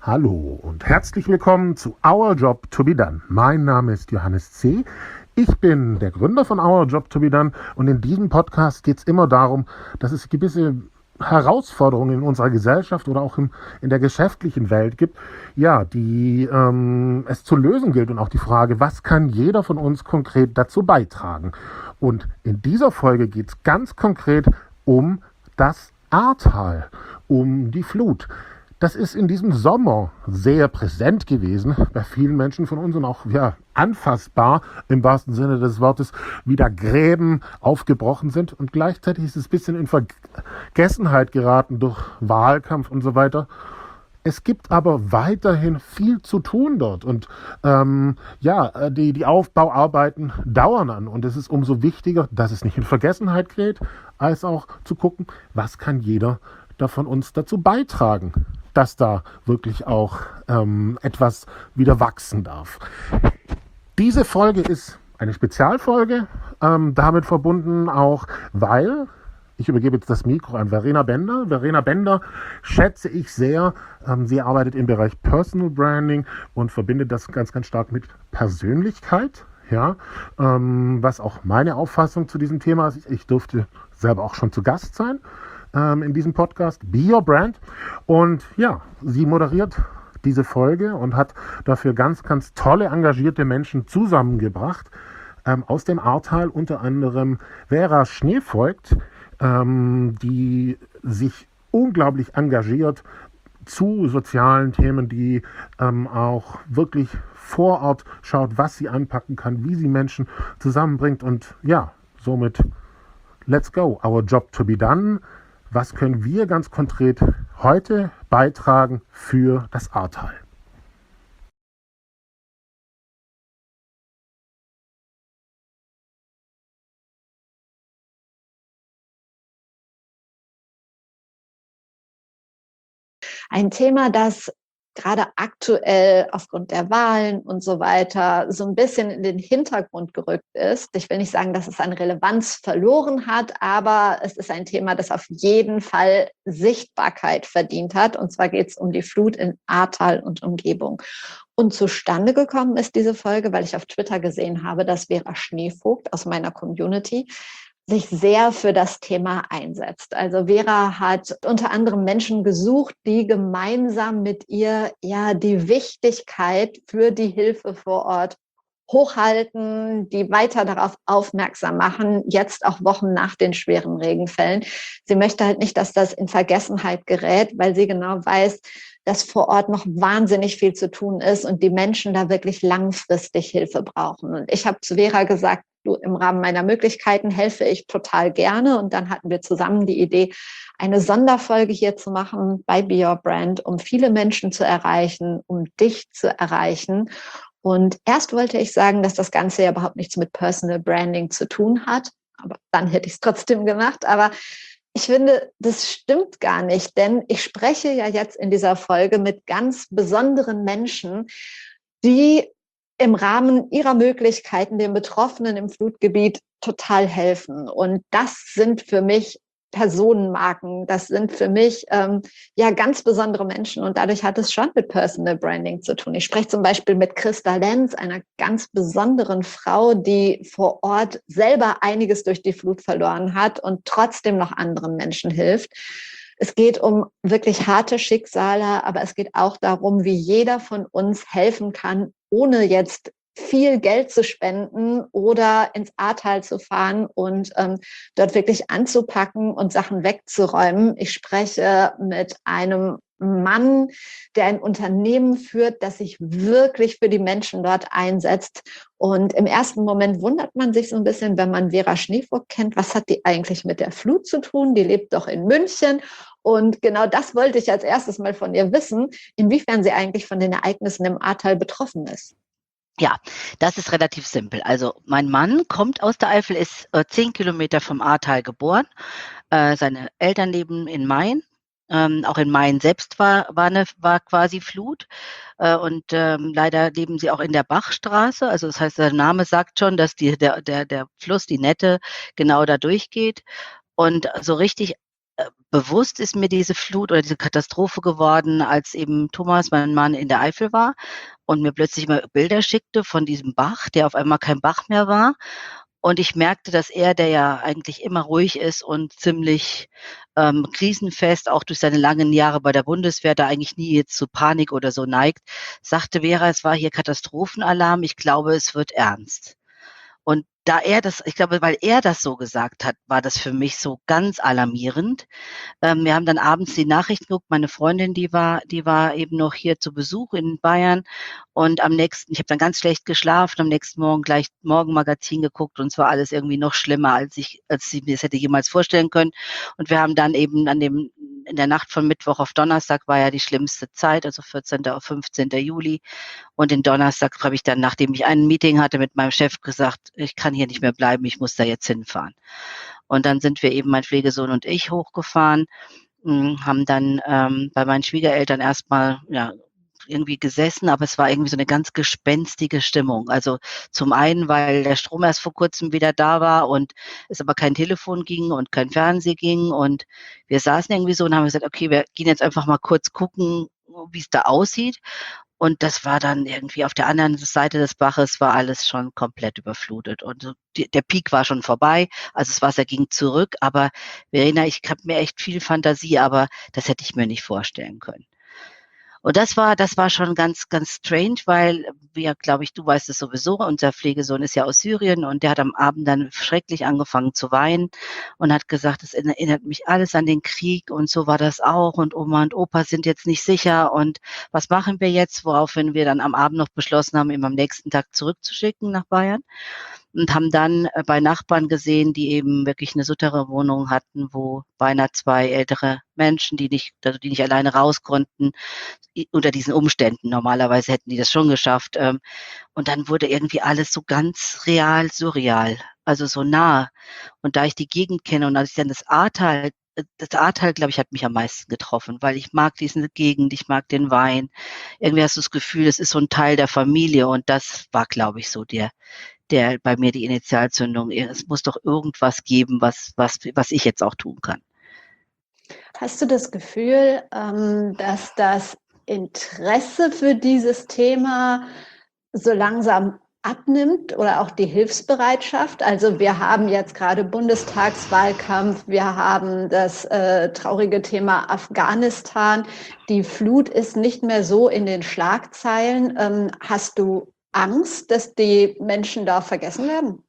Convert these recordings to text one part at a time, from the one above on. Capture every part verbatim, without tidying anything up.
Hallo und herzlich willkommen zu Our Job to be Done. Mein Name ist Johannes C. Ich bin der Gründer von Our Job to be Done und in diesem Podcast geht es immer darum, dass es gewisse Herausforderungen in unserer Gesellschaft oder auch im, in der geschäftlichen Welt gibt, ja, die ähm, es zu lösen gilt und auch die Frage, was kann jeder von uns konkret dazu beitragen? Und in dieser Folge geht es ganz konkret um das Ahrtal, um die Flut. Das ist in diesem Sommer sehr präsent gewesen bei vielen Menschen von uns und auch ja, anfassbar im wahrsten Sinne des Wortes, wie da Gräben aufgebrochen sind. Und gleichzeitig ist es ein bisschen in Vergessenheit geraten durch Wahlkampf und so weiter. Es gibt aber weiterhin viel zu tun dort und ähm, ja, die, die Aufbauarbeiten dauern an und es ist umso wichtiger, dass es nicht in Vergessenheit gerät, als auch zu gucken, was kann jeder von uns dazu beitragen, dass da wirklich auch ähm, etwas wieder wachsen darf. Diese Folge ist eine Spezialfolge, ähm, damit verbunden auch, weil, ich übergebe jetzt das Mikro an Verena Bender. Verena Bender schätze ich sehr. Ähm, sie arbeitet im Bereich Personal Branding und verbindet das ganz, ganz stark mit Persönlichkeit. Ja, ähm, was auch meine Auffassung zu diesem Thema ist. Ich durfte selber auch schon zu Gast sein in diesem Podcast, Be Your Brand. Und ja, sie moderiert diese Folge und hat dafür ganz, ganz tolle, engagierte Menschen zusammengebracht. Ähm, aus dem Ahrtal unter anderem Vera Schneevoigt, ähm, die sich unglaublich engagiert zu sozialen Themen, die ähm, auch wirklich vor Ort schaut, was sie anpacken kann, wie sie Menschen zusammenbringt. Und ja, somit let's go, our job to be done. Was können wir ganz konkret heute beitragen für das Ahrtal? Ein Thema, das gerade aktuell aufgrund der Wahlen und so weiter so ein bisschen in den Hintergrund gerückt ist. Ich will nicht sagen, dass es an Relevanz verloren hat, aber es ist ein Thema, das auf jeden Fall Sichtbarkeit verdient hat. Und zwar geht es um die Flut in Ahrtal und Umgebung. Und zustande gekommen ist diese Folge, weil ich auf Twitter gesehen habe, dass Vera Schneevoigt aus meiner Community sich sehr für das Thema einsetzt. Also Vera hat unter anderem Menschen gesucht, die gemeinsam mit ihr ja die Wichtigkeit für die Hilfe vor Ort hochhalten, die weiter darauf aufmerksam machen, jetzt auch Wochen nach den schweren Regenfällen. Sie möchte halt nicht, dass das in Vergessenheit gerät, weil sie genau weiß, dass vor Ort noch wahnsinnig viel zu tun ist und die Menschen da wirklich langfristig Hilfe brauchen. Und ich habe zu Vera gesagt, du, im Rahmen meiner Möglichkeiten helfe ich total gerne. Und dann hatten wir zusammen die Idee, eine Sonderfolge hier zu machen bei Be Your Brand, um viele Menschen zu erreichen, um dich zu erreichen. Und erst wollte ich sagen, dass das Ganze ja überhaupt nichts mit Personal Branding zu tun hat. Aber dann hätte ich es trotzdem gemacht. Aber ich finde, das stimmt gar nicht, denn ich spreche ja jetzt in dieser Folge mit ganz besonderen Menschen, die im Rahmen ihrer Möglichkeiten den Betroffenen im Flutgebiet total helfen. Und das sind für mich Personenmarken, das sind für mich ähm, ja ganz besondere Menschen und dadurch hat es schon mit Personal Branding zu tun. Ich spreche zum Beispiel mit Christa Lenz, einer ganz besonderen Frau, die vor Ort selber einiges durch die Flut verloren hat und trotzdem noch anderen Menschen hilft. Es geht um wirklich harte Schicksale, aber es geht auch darum, wie jeder von uns helfen kann, ohne jetzt viel Geld zu spenden oder ins Ahrtal zu fahren und ähm, dort wirklich anzupacken und Sachen wegzuräumen. Ich spreche mit einem Mann, der ein Unternehmen führt, das sich wirklich für die Menschen dort einsetzt. Und im ersten Moment wundert man sich so ein bisschen, wenn man Vera Schneevoigt kennt, was hat die eigentlich mit der Flut zu tun? Die lebt doch in München. Und genau das wollte ich als erstes mal von ihr wissen, inwiefern sie eigentlich von den Ereignissen im Ahrtal betroffen ist. Ja, das ist relativ simpel. Also mein Mann kommt aus der Eifel, ist äh, zehn Kilometer vom Ahrtal geboren. Äh, seine Eltern leben in Main. Ähm, auch in Main selbst war, war, eine, war quasi Flut. Äh, und ähm, leider leben sie auch in der Bachstraße. Also das heißt, der Name sagt schon, dass die, der, der, der Fluss, die Nette, genau da durchgeht. Und so richtig bewusst ist mir diese Flut oder diese Katastrophe geworden, als eben Thomas, mein Mann, in der Eifel war und mir plötzlich mal Bilder schickte von diesem Bach, der auf einmal kein Bach mehr war. Und ich merkte, dass er, der ja eigentlich immer ruhig ist und ziemlich ähm, krisenfest, auch durch seine langen Jahre bei der Bundeswehr, da eigentlich nie jetzt zu Panik oder so neigt, sagte: Vera, es war hier Katastrophenalarm, ich glaube, es wird ernst. Und da er das, ich glaube, weil er das so gesagt hat, war das für mich so ganz alarmierend. Ähm, wir haben dann abends die Nachrichten geguckt. Meine Freundin, die war, die war eben noch hier zu Besuch in Bayern. Und am nächsten, ich habe dann ganz schlecht geschlafen, am nächsten Morgen gleich Morgenmagazin geguckt und es war alles irgendwie noch schlimmer, als ich, als ich mir das hätte jemals vorstellen können. Und wir haben dann eben an dem, in der Nacht von Mittwoch auf Donnerstag war ja die schlimmste Zeit, also vierzehnten auf fünfzehnten Juli. Und den Donnerstag habe ich dann, nachdem ich ein Meeting hatte mit meinem Chef, gesagt, ich kann hier nicht mehr bleiben, ich muss da jetzt hinfahren. Und dann sind wir eben, mein Pflegesohn und ich, hochgefahren, haben dann ähm, bei meinen Schwiegereltern erstmal ja, irgendwie gesessen, aber es war irgendwie so eine ganz gespenstige Stimmung. Also zum einen, weil der Strom erst vor kurzem wieder da war und es aber kein Telefon ging und kein Fernsehen ging und wir saßen irgendwie so und haben gesagt, okay, wir gehen jetzt einfach mal kurz gucken, wie es da aussieht. Und das war dann irgendwie auf der anderen Seite des Baches war alles schon komplett überflutet. Und die, der Peak war schon vorbei, also das Wasser ging zurück. Aber Verena, ich habe mir echt viel Fantasie, aber das hätte ich mir nicht vorstellen können. Und das war, das war schon ganz, ganz strange, weil wir, glaube ich, du weißt es sowieso, unser Pflegesohn ist ja aus Syrien und der hat am Abend dann schrecklich angefangen zu weinen und hat gesagt, es erinnert mich alles an den Krieg und so war das auch und Oma und Opa sind jetzt nicht sicher und was machen wir jetzt, woraufhin wir dann am Abend noch beschlossen haben, ihn am nächsten Tag zurückzuschicken nach Bayern. Und haben dann bei Nachbarn gesehen, die eben wirklich eine Souterrain-Wohnung hatten, wo beinahe zwei ältere Menschen, die nicht, also die nicht alleine raus konnten, unter diesen Umständen. Normalerweise hätten die das schon geschafft. Und dann wurde irgendwie alles so ganz real, surreal, also so nah. Und da ich die Gegend kenne und als ich dann das Ahrtal, das Ahrtal, glaube ich, hat mich am meisten getroffen, weil ich mag diese Gegend, ich mag den Wein. Irgendwie hast du das Gefühl, es ist so ein Teil der Familie und das war, glaube ich, so der der bei mir die Initialzündung. Es muss doch irgendwas geben, was, was, was ich jetzt auch tun kann. Hast du das Gefühl, dass das Interesse für dieses Thema so langsam abnimmt oder auch die Hilfsbereitschaft? Also wir haben jetzt gerade Bundestagswahlkampf, wir haben das äh, traurige Thema Afghanistan. Die Flut ist nicht mehr so in den Schlagzeilen. Ähm, hast du Angst, dass die Menschen da vergessen werden?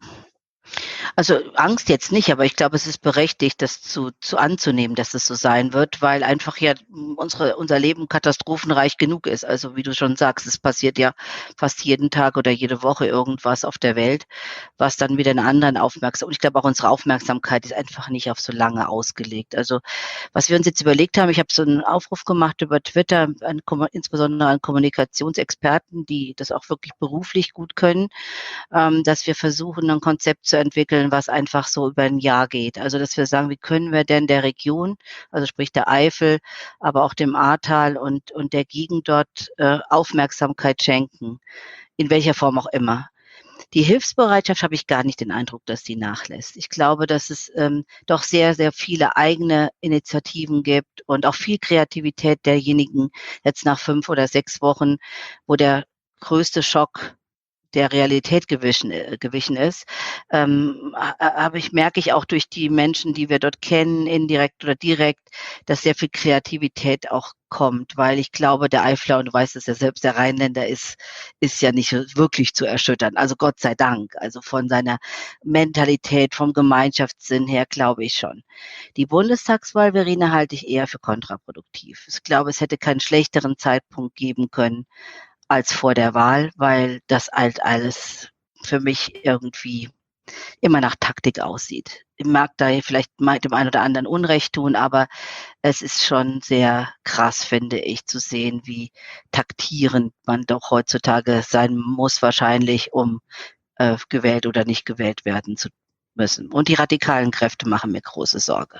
Also Angst jetzt nicht, aber ich glaube, es ist berechtigt, das zu, zu anzunehmen, dass es so sein wird, weil einfach ja unsere, unser Leben katastrophenreich genug ist. Also wie du schon sagst, es passiert ja fast jeden Tag oder jede Woche irgendwas auf der Welt, was dann wieder eine anderen Aufmerksamkeit, und ich glaube auch unsere Aufmerksamkeit ist einfach nicht auf so lange ausgelegt. Also was wir uns jetzt überlegt haben, ich habe so einen Aufruf gemacht über Twitter, an, insbesondere an Kommunikationsexperten, die das auch wirklich beruflich gut können, ähm, dass wir versuchen, ein Konzept zu entwickeln, was einfach so über ein Jahr geht. Also dass wir sagen, wie können wir denn der Region, also sprich der Eifel, aber auch dem Ahrtal und, und der Gegend dort äh, Aufmerksamkeit schenken, in welcher Form auch immer. Die Hilfsbereitschaft habe ich gar nicht den Eindruck, dass die nachlässt. Ich glaube, dass es ähm, doch sehr, sehr viele eigene Initiativen gibt und auch viel Kreativität derjenigen jetzt nach fünf oder sechs Wochen, wo der größte Schock der Realität gewichen, äh, gewichen ist, ähm, habe ich, merke ich auch durch die Menschen, die wir dort kennen, indirekt oder direkt, dass sehr viel Kreativität auch kommt, weil ich glaube, der Eifler, und du weißt es ja selbst, der Rheinländer ist, ist ja nicht wirklich zu erschüttern. Also Gott sei Dank. Also von seiner Mentalität, vom Gemeinschaftssinn her glaube ich schon. Die Bundestagswahl, Verena, halte ich eher für kontraproduktiv. Ich glaube, es hätte keinen schlechteren Zeitpunkt geben können als vor der Wahl, weil das halt alles für mich irgendwie immer nach Taktik aussieht. Ich mag da vielleicht mal dem einen oder anderen Unrecht tun, aber es ist schon sehr krass, finde ich, zu sehen, wie taktierend man doch heutzutage sein muss, wahrscheinlich, um äh, gewählt oder nicht gewählt werden zu müssen. Und die radikalen Kräfte machen mir große Sorge.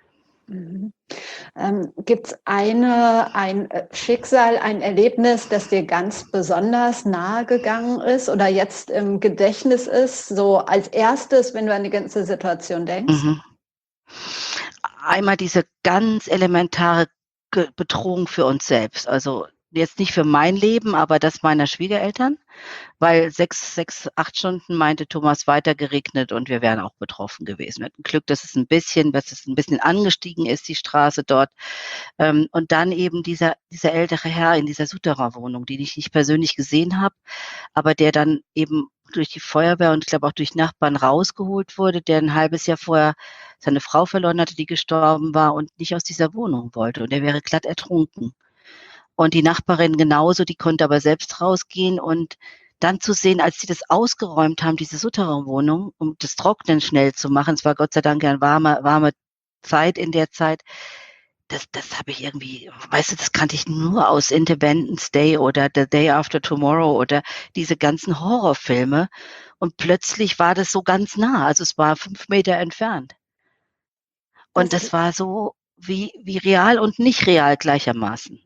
Mhm. Ähm, gibt es eine, ein Schicksal, ein Erlebnis, das dir ganz besonders nahe gegangen ist oder jetzt im Gedächtnis ist, so als erstes, wenn du an die ganze Situation denkst? Mhm. einmal diese ganz elementare Ge- Bedrohung für uns selbst. Also jetzt nicht für mein Leben, aber das meiner Schwiegereltern, weil sechs, sechs, acht Stunden meinte Thomas weiter geregnet und wir wären auch betroffen gewesen. Wir hatten Glück, dass es ein bisschen, dass es ein bisschen angestiegen ist, die Straße dort. Ähm, und dann eben dieser, dieser ältere Herr in dieser Souterrain-Wohnung, die ich nicht persönlich gesehen habe, aber der dann eben durch die Feuerwehr und ich glaube auch durch Nachbarn rausgeholt wurde, der ein halbes Jahr vorher seine Frau verloren hatte, die gestorben war und nicht aus dieser Wohnung wollte. Und er wäre glatt ertrunken. Und die Nachbarin genauso, die konnte aber selbst rausgehen und dann zu sehen, als sie das ausgeräumt haben, diese Souterrain-Wohnung, um das Trocknen schnell zu machen, es war Gott sei Dank eine warme, warme Zeit in der Zeit, das, das habe ich irgendwie, weißt du, das kannte ich nur aus Independence Day oder The Day After Tomorrow oder diese ganzen Horrorfilme. Und plötzlich war das so ganz nah, also es war fünf Meter entfernt. Und Das, das war so wie, wie real und nicht real gleichermaßen.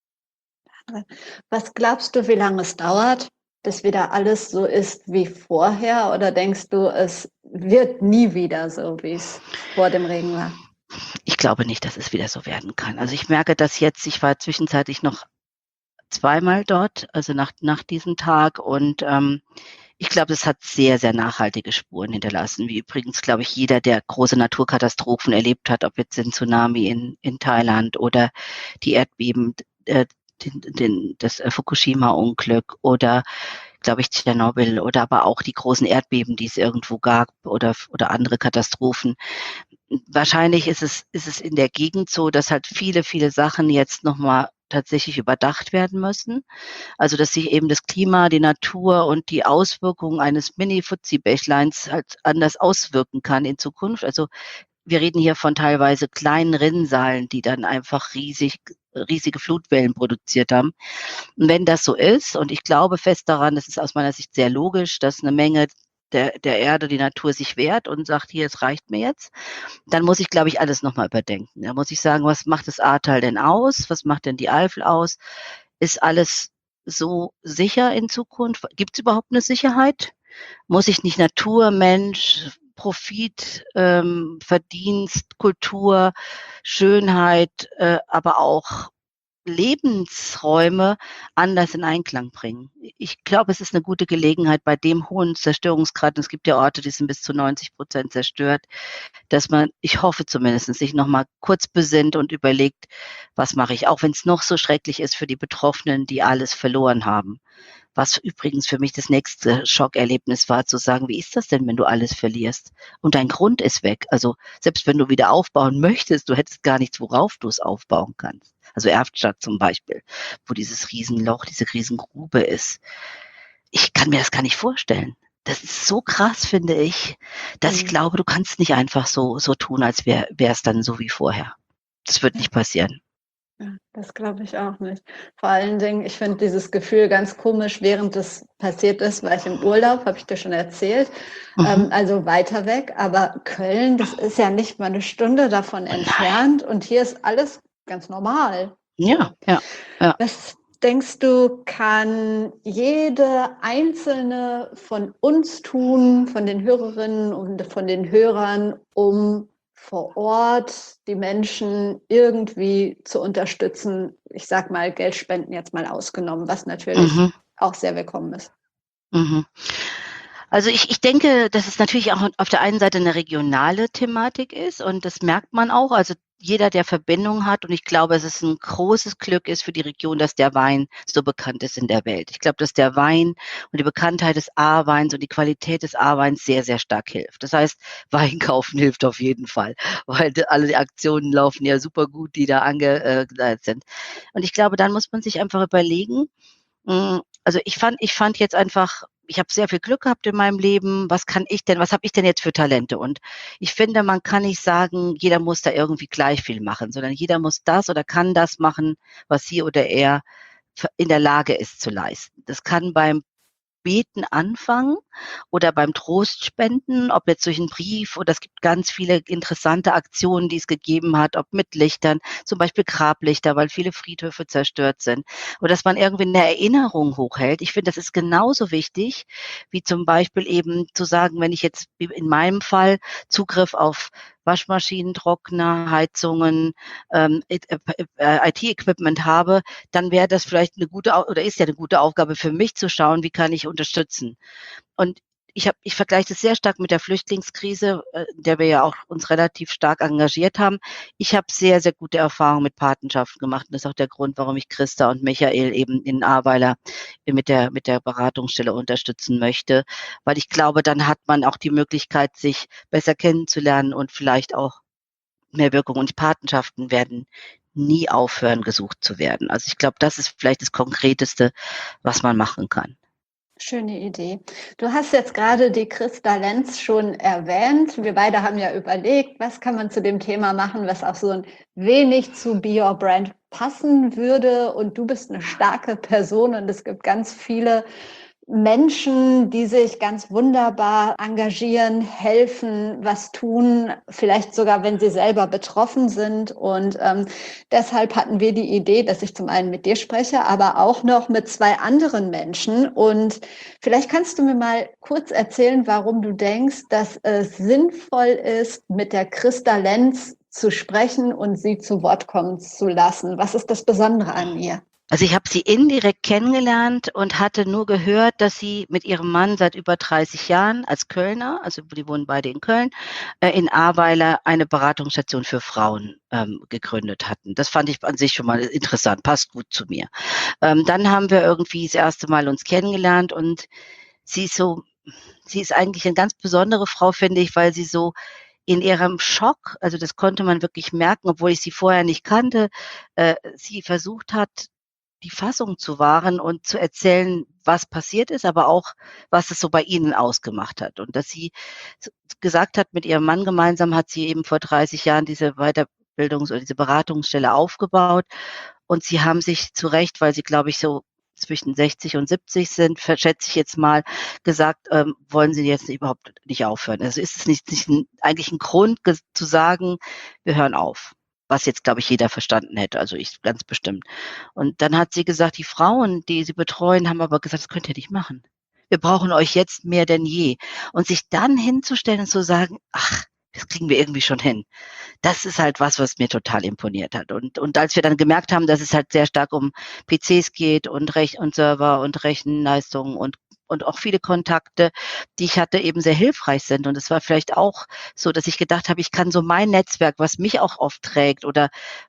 was glaubst du, wie lange es dauert, bis wieder alles so ist wie vorher? Oder denkst du, es wird nie wieder so, wie es vor dem Regen war? Ich glaube nicht, dass es wieder so werden kann. Also ich merke das jetzt, ich war zwischenzeitlich noch zweimal dort, also nach, nach diesem Tag und ähm, ich glaube, das hat sehr, sehr nachhaltige Spuren hinterlassen, wie übrigens, glaube ich, jeder, der große Naturkatastrophen erlebt hat, ob jetzt den Tsunami in, in Thailand oder die Erdbeben, äh, den, den, das äh, Fukushima-Unglück oder, glaube ich, Tschernobyl oder aber auch die großen Erdbeben, die es irgendwo gab oder, oder andere Katastrophen. Wahrscheinlich ist es, ist es in der Gegend so, dass halt viele, viele Sachen jetzt nochmal tatsächlich überdacht werden müssen. Also, dass sich eben das Klima, die Natur und die Auswirkungen eines Mini-Fuzzi-Bächleins halt anders auswirken kann in Zukunft. Also, wir reden hier von teilweise kleinen Rinnsalen, die dann einfach riesig, riesige Flutwellen produziert haben. Und wenn das so ist, und ich glaube fest daran, das ist aus meiner Sicht sehr logisch, dass eine Menge der, der Erde, die Natur sich wehrt und sagt, hier, es reicht mir jetzt, dann muss ich, glaube ich, alles nochmal überdenken. Da muss ich sagen, was macht das Ahrtal denn aus? Was macht denn die Eifel aus? Ist alles so sicher in Zukunft? Gibt es überhaupt eine Sicherheit? Muss ich nicht Natur, Mensch, Profit, ähm, Verdienst, Kultur, Schönheit, äh, aber auch Lebensräume anders in Einklang bringen? Ich glaube, es ist eine gute Gelegenheit bei dem hohen Zerstörungsgrad, und es gibt ja Orte, die sind bis zu neunzig Prozent zerstört, dass man, ich hoffe zumindest, sich noch mal kurz besinnt und überlegt, was mache ich, auch wenn es noch so schrecklich ist für die Betroffenen, die alles verloren haben. Was übrigens für mich das nächste Schockerlebnis war, zu sagen, wie ist das denn, wenn du alles verlierst und dein Grund ist weg? Also selbst wenn du wieder aufbauen möchtest, du hättest gar nichts, worauf du es aufbauen kannst. Also Erftstadt zum Beispiel, wo dieses Riesenloch, diese Riesengrube ist. Ich kann mir das gar nicht vorstellen. Das ist so krass, finde ich, dass ich Mhm. glaube, du kannst nicht einfach so, so tun, als wäre es dann so wie vorher. Das wird nicht passieren. Ja, das glaube ich auch nicht. Vor allen Dingen, ich finde dieses Gefühl ganz komisch, während das passiert ist, war ich im Urlaub, habe ich dir schon erzählt, Mhm. ähm, also weiter weg. Aber Köln, das ist ja nicht mal eine Stunde davon Oh entfernt und hier ist alles ganz normal. Ja, So. ja, ja. Was denkst du, kann jede einzelne von uns tun, von den Hörerinnen und von den Hörern, um vor Ort die Menschen irgendwie zu unterstützen? Ich sag mal, Geldspenden jetzt mal ausgenommen, was natürlich Mhm. auch sehr willkommen ist. Mhm. Also ich, ich denke, dass es natürlich auch auf der einen Seite eine regionale Thematik ist und das merkt man auch. Also jeder, der Verbindung hat und ich glaube, dass es ein großes Glück ist für die Region, dass der Wein so bekannt ist in der Welt. Ich glaube, dass der Wein und die Bekanntheit des A-Weins und die Qualität des A-Weins sehr, sehr stark hilft. Das heißt, Wein kaufen hilft auf jeden Fall, weil alle die Aktionen laufen ja super gut, die da angeleitet sind. Und ich glaube, dann muss man sich einfach überlegen, also ich fand, ich fand jetzt einfach, ich habe sehr viel Glück gehabt in meinem Leben. Was kann ich denn, was habe ich denn jetzt für Talente? Und ich finde, man kann nicht sagen, jeder muss da irgendwie gleich viel machen, sondern jeder muss das oder kann das machen, was sie oder er in der Lage ist zu leisten. Das kann beim Beten anfangen. oder beim Trostspenden, ob jetzt durch einen Brief oder es gibt ganz viele interessante Aktionen, die es gegeben hat, ob mit Lichtern, zum Beispiel Grablichter, weil viele Friedhöfe zerstört sind. Oder dass man irgendwie eine Erinnerung hochhält. Ich finde, das ist genauso wichtig, wie zum Beispiel eben zu sagen, wenn ich jetzt wie in meinem Fall Zugriff auf Waschmaschinen, Trockner, Heizungen, ähm, I T-Equipment habe, dann wäre das vielleicht eine gute Au- oder ist ja eine gute Aufgabe für mich zu schauen, wie kann ich unterstützen. Und ich habe, ich vergleiche das sehr stark mit der Flüchtlingskrise, äh, in der wir ja auch uns relativ stark engagiert haben. Ich habe sehr, sehr gute Erfahrungen mit Patenschaften gemacht. Und das ist auch der Grund, warum ich Christa und Michael eben in Ahrweiler mit der, mit der Beratungsstelle unterstützen möchte, weil ich glaube, dann hat man auch die Möglichkeit, sich besser kennenzulernen und vielleicht auch mehr Wirkung. Und Patenschaften werden nie aufhören, gesucht zu werden. Also ich glaube, das ist vielleicht das Konkreteste, was man machen kann. Schöne Idee. Du hast jetzt gerade die Christa Lenz schon erwähnt. Wir beide haben ja überlegt, was kann man zu dem Thema machen, was auch so ein wenig zu Be Your Brand passen würde. Und du bist eine starke Person und es gibt ganz viele Menschen, die sich ganz wunderbar engagieren, helfen, was tun, vielleicht sogar, wenn sie selber betroffen sind. Und ähm, deshalb hatten wir die Idee, dass ich zum einen mit dir spreche, aber auch noch mit zwei anderen Menschen. Und vielleicht kannst du mir mal kurz erzählen, warum du denkst, dass es sinnvoll ist, mit der Christa Lenz zu sprechen und sie zu Wort kommen zu lassen. Was ist das Besondere an ihr? Also ich habe sie indirekt kennengelernt und hatte nur gehört, dass sie mit ihrem Mann seit über dreißig Jahren als Kölner, also die wohnen beide in Köln, äh, in Ahrweiler eine Beratungsstation für Frauen ähm, gegründet hatten. Das fand ich an sich schon mal interessant, passt gut zu mir. Ähm, dann haben wir irgendwie das erste Mal uns kennengelernt und sie ist so, sie ist eigentlich eine ganz besondere Frau, finde ich, weil sie so in ihrem Schock, also das konnte man wirklich merken, obwohl ich sie vorher nicht kannte, äh, sie versucht hat, die Fassung zu wahren und zu erzählen, was passiert ist, aber auch, was es so bei ihnen ausgemacht hat. Und dass sie gesagt hat, mit ihrem Mann gemeinsam hat sie eben vor dreißig Jahren diese Weiterbildungs- oder diese Beratungsstelle aufgebaut. Und sie haben sich zu Recht, weil sie, glaube ich, so zwischen sechzig und siebzig sind, schätze ich jetzt mal, gesagt, ähm, wollen sie jetzt überhaupt nicht aufhören. Also ist es nicht, nicht ein, eigentlich ein Grund zu sagen, wir hören auf. Was jetzt, glaube ich, jeder verstanden hätte, also ich ganz bestimmt. Und dann hat sie gesagt, die Frauen, die sie betreuen, haben aber gesagt, das könnt ihr nicht machen. Wir brauchen euch jetzt mehr denn je. Und sich dann hinzustellen und zu sagen, ach, das kriegen wir irgendwie schon hin. Das ist halt was, was mir total imponiert hat. Und, und als wir dann gemerkt haben, dass es halt sehr stark um P Cs geht und Rech und Server und Rechenleistungen und und auch viele Kontakte, die ich hatte, eben sehr hilfreich sind. Und es war vielleicht auch so, dass ich gedacht habe, ich kann so mein Netzwerk, was mich auch oft trägt oder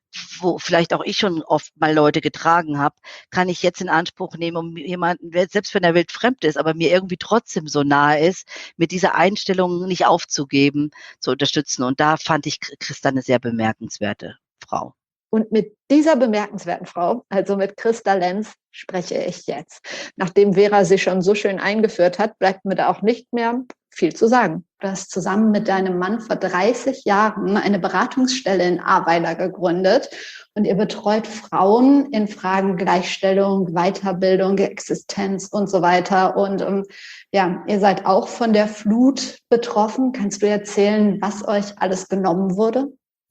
wo vielleicht auch ich schon oft mal Leute getragen habe, kann ich jetzt in Anspruch nehmen, um jemanden, selbst wenn er wildfremd ist, aber mir irgendwie trotzdem so nahe ist, mit dieser Einstellung nicht aufzugeben, zu unterstützen. Und da fand ich Christa eine sehr bemerkenswerte Frau. Und mit dieser bemerkenswerten Frau, also mit Christa Lenz, spreche ich jetzt. Nachdem Vera sie schon so schön eingeführt hat, bleibt mir da auch nicht mehr viel zu sagen. Du hast zusammen mit deinem Mann vor dreißig Jahren eine Beratungsstelle in Ahrweiler gegründet und ihr betreut Frauen in Fragen Gleichstellung, Weiterbildung, Existenz und so weiter. Und ähm, ja, ihr seid auch von der Flut betroffen. Kannst du erzählen, was euch alles genommen wurde?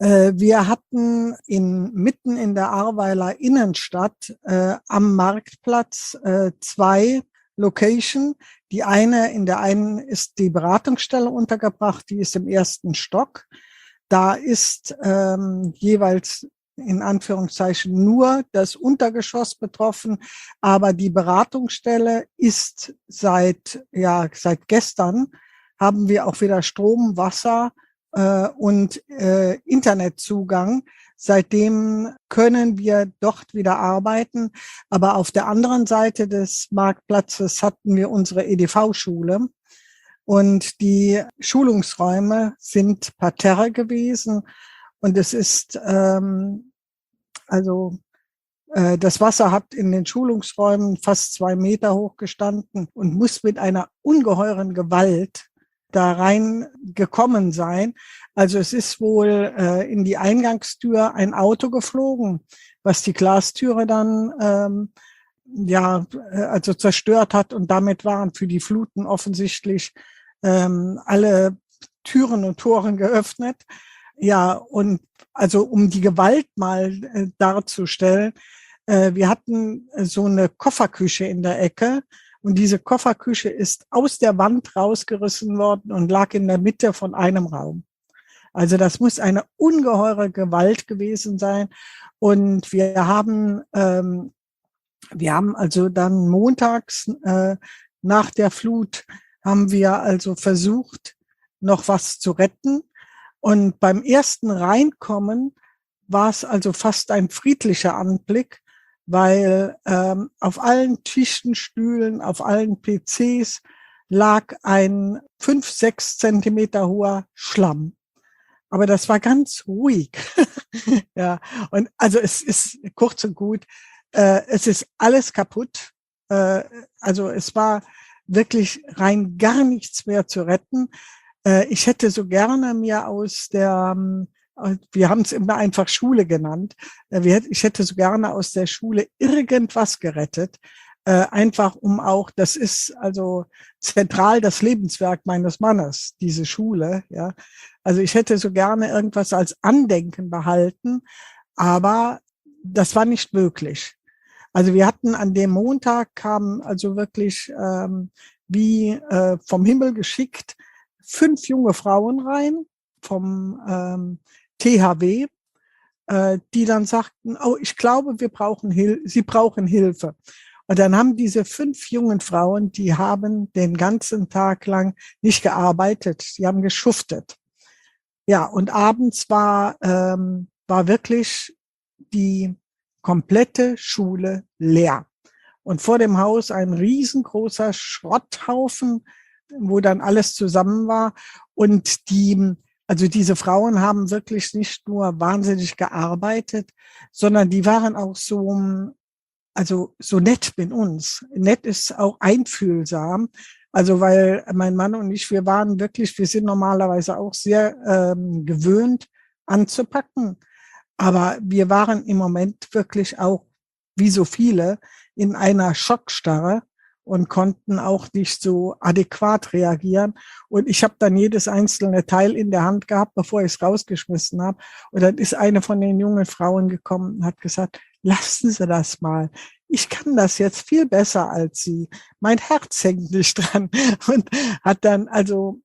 Wir hatten in, mitten in der Ahrweiler Innenstadt äh, am Marktplatz äh, zwei Location. Die eine, in der einen ist die Beratungsstelle untergebracht, die ist im ersten Stock. Da ist ähm, jeweils in Anführungszeichen nur das Untergeschoss betroffen, aber die Beratungsstelle ist seit, ja, seit gestern haben wir auch wieder Strom, Wasser und äh, Internetzugang. Seitdem können wir dort wieder arbeiten. Aber auf der anderen Seite des Marktplatzes hatten wir unsere E D V-Schule. Und die Schulungsräume sind Parterre gewesen. Und es ist, ähm, also äh, das Wasser hat in den Schulungsräumen fast zwei Meter hoch gestanden und muss mit einer ungeheuren Gewalt da rein gekommen sein. Also es ist wohl äh, in die Eingangstür ein Auto geflogen, was die Glastüre dann ähm, ja, also zerstört hat. Und damit waren für die Fluten offensichtlich ähm, alle Türen und Toren geöffnet. Ja, und also um die Gewalt mal äh, darzustellen, äh, wir hatten so eine Kofferküche in der Ecke und diese Kofferküche ist aus der Wand rausgerissen worden und lag in der Mitte von einem Raum. Also das muss eine ungeheure Gewalt gewesen sein. Und wir haben, ähm, wir haben also dann montags äh, nach der Flut haben wir also versucht, noch was zu retten. Und beim ersten Reinkommen war es also fast ein friedlicher Anblick, weil ähm, auf allen Tischen, Stühlen, auf allen P Cs lag ein fünf, sechs Zentimeter hoher Schlamm. Aber das war ganz ruhig. Ja, und also es ist kurz und gut, äh, es ist alles kaputt. Äh, also es war wirklich rein gar nichts mehr zu retten. Äh, ich hätte so gerne mir aus der, äh, wir haben es immer einfach Schule genannt, äh, wir, ich hätte so gerne aus der Schule irgendwas gerettet. Äh, einfach um auch, das ist also zentral das Lebenswerk meines Mannes, diese Schule, ja. Also ich hätte so gerne irgendwas als Andenken behalten, aber das war nicht möglich. Also wir hatten an dem Montag kamen also wirklich ähm, wie äh, vom Himmel geschickt fünf junge Frauen rein vom ähm, T H W, äh, die dann sagten, oh, ich glaube, wir brauchen Hil- sie brauchen Hilfe. Und dann haben diese fünf jungen Frauen, die haben den ganzen Tag lang nicht gearbeitet, die haben geschuftet. Ja, und abends war, ähm, war wirklich die komplette Schule leer. Und vor dem Haus ein riesengroßer Schrotthaufen, wo dann alles zusammen war. Und die, also diese Frauen haben wirklich nicht nur wahnsinnig gearbeitet, sondern die waren auch so, also so nett mit uns. Nett ist auch einfühlsam. Also weil mein Mann und ich, wir waren wirklich, wir sind normalerweise auch sehr ähm, gewöhnt anzupacken. Aber wir waren im Moment wirklich auch, wie so viele, in einer Schockstarre und konnten auch nicht so adäquat reagieren. Und ich habe dann jedes einzelne Teil in der Hand gehabt, bevor ich es rausgeschmissen habe. Und dann ist eine von den jungen Frauen gekommen und hat gesagt, lassen Sie das mal. Ich kann das jetzt viel besser als Sie. Mein Herz hängt nicht dran. Und hat dann also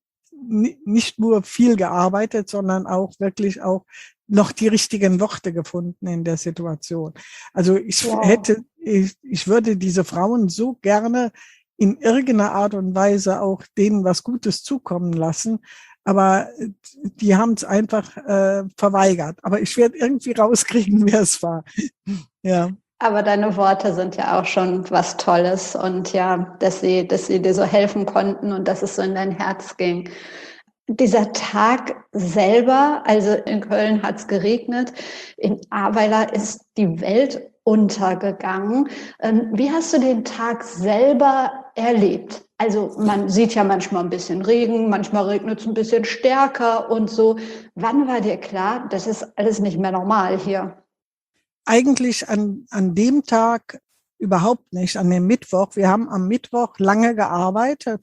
nicht nur viel gearbeitet, sondern auch wirklich auch noch die richtigen Worte gefunden in der Situation. Also ich wow. hätte, ich, ich würde diese Frauen so gerne in irgendeiner Art und Weise auch denen was Gutes zukommen lassen, aber die haben es einfach äh, verweigert. Aber ich werde irgendwie rauskriegen, wer es war. Ja. Aber deine Worte sind ja auch schon was Tolles und ja, dass sie, dass sie dir so helfen konnten und dass es so in dein Herz ging. Dieser Tag selber, also in Köln hat es geregnet, in Ahrweiler ist die Welt untergegangen. Wie hast du den Tag selber erlebt? Also man sieht ja manchmal ein bisschen Regen, manchmal regnet es ein bisschen stärker und so. Wann war dir klar, das ist alles nicht mehr normal hier? Eigentlich an, an dem Tag überhaupt nicht, an dem Mittwoch. Wir haben am Mittwoch lange gearbeitet.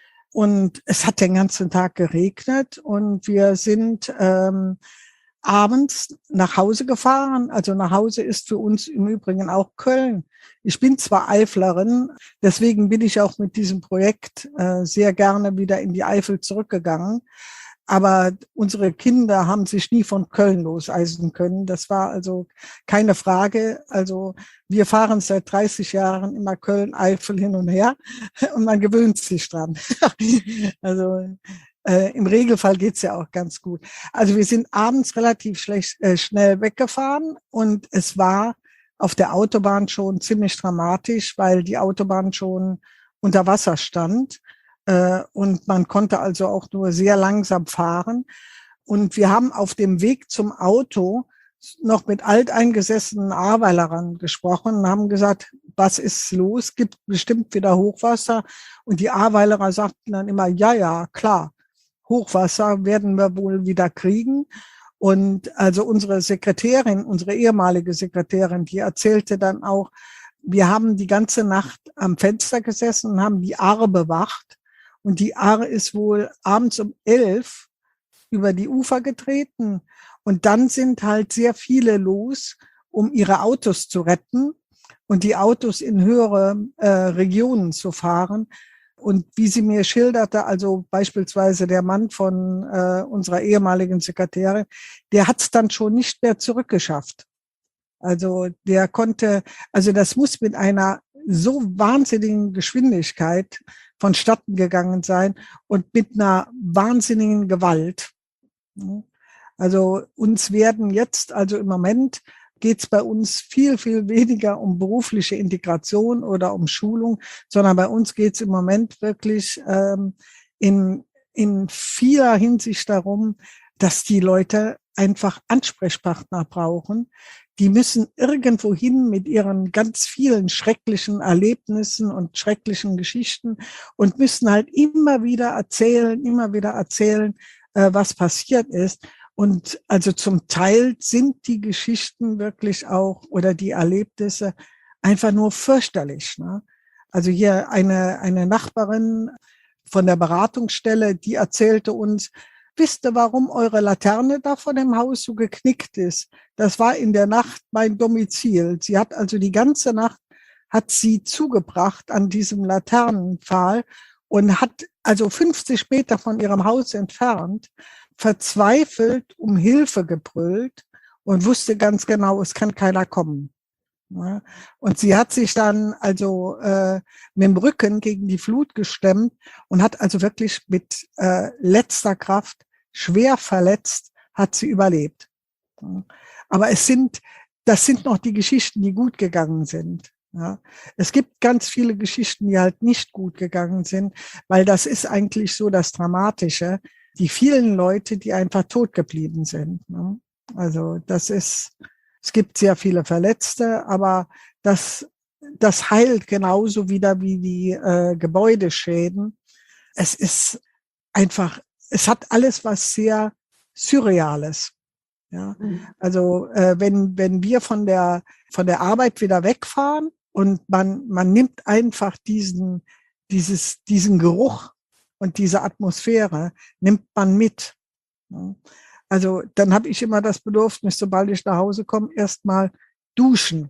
Und es hat den ganzen Tag geregnet und wir sind ähm, abends nach Hause gefahren. Also nach Hause ist für uns im Übrigen auch Köln. Ich bin zwar Eiflerin, deswegen bin ich auch mit diesem Projekt äh, sehr gerne wieder in die Eifel zurückgegangen. Aber unsere Kinder haben sich nie von Köln loseisen können. Das war also keine Frage. Also wir fahren seit dreißig Jahren immer Köln-Eifel hin und her und man gewöhnt sich dran. Also äh, im Regelfall geht's ja auch ganz gut. Also wir sind abends relativ schlecht, äh, schnell weggefahren und es war auf der Autobahn schon ziemlich dramatisch, weil die Autobahn schon unter Wasser stand. Und man konnte also auch nur sehr langsam fahren. Und wir haben auf dem Weg zum Auto noch mit alteingesessenen Ahrweilerern gesprochen und haben gesagt, was ist los? Gibt bestimmt wieder Hochwasser? Und die Ahrweilerer sagten dann immer, ja, ja, klar, Hochwasser werden wir wohl wieder kriegen. Und also unsere Sekretärin, unsere ehemalige Sekretärin, die erzählte dann auch, wir haben die ganze Nacht am Fenster gesessen und haben die Aare bewacht. Und die Aare ist wohl abends um elf über die Ufer getreten. Und dann sind halt sehr viele los, um ihre Autos zu retten und die Autos in höhere äh, Regionen zu fahren. Und wie sie mir schilderte, also beispielsweise der Mann von äh, unserer ehemaligen Sekretärin, der hat es dann schon nicht mehr zurückgeschafft. Also der konnte, also das muss mit einer so wahnsinnigen Geschwindigkeit vonstatten gegangen sein und mit einer wahnsinnigen Gewalt. Also uns werden jetzt, also im Moment geht es bei uns viel, viel weniger um berufliche Integration oder um Schulung, sondern bei uns geht es im Moment wirklich ähm, in, in vieler Hinsicht darum, dass die Leute einfach Ansprechpartner brauchen. Die müssen irgendwo hin mit ihren ganz vielen schrecklichen Erlebnissen und schrecklichen Geschichten und müssen halt immer wieder erzählen, immer wieder erzählen, äh, was passiert ist. Und also zum Teil sind die Geschichten wirklich auch oder die Erlebnisse einfach nur fürchterlich, ne? Also hier eine, eine Nachbarin von der Beratungsstelle, die erzählte uns, wisst ihr, warum eure Laterne da vor dem Haus so geknickt ist? Das war in der Nacht mein Domizil. Sie hat also die ganze Nacht hat sie zugebracht an diesem Laternenpfahl und hat also fünfzig Meter von ihrem Haus entfernt verzweifelt um Hilfe gebrüllt und wusste ganz genau, es kann keiner kommen. Ja, und sie hat sich dann also äh, mit dem Rücken gegen die Flut gestemmt und hat also wirklich mit äh, letzter Kraft, schwer verletzt, hat sie überlebt. Ja, aber es sind, das sind noch die Geschichten, die gut gegangen sind. Ja, es gibt ganz viele Geschichten, die halt nicht gut gegangen sind, weil das ist eigentlich so das Dramatische. Die vielen Leute, die einfach tot geblieben sind. Ne? Also das ist, es gibt sehr viele Verletzte, aber das, das heilt genauso wieder wie die äh, Gebäudeschäden. Es ist einfach, es hat alles was sehr Surreales. Ja? Also äh, wenn, wenn wir von der, von der Arbeit wieder wegfahren und man, man nimmt einfach diesen, dieses, diesen Geruch und diese Atmosphäre nimmt man mit. Also dann habe ich immer das Bedürfnis, sobald ich nach Hause komme, erstmal duschen.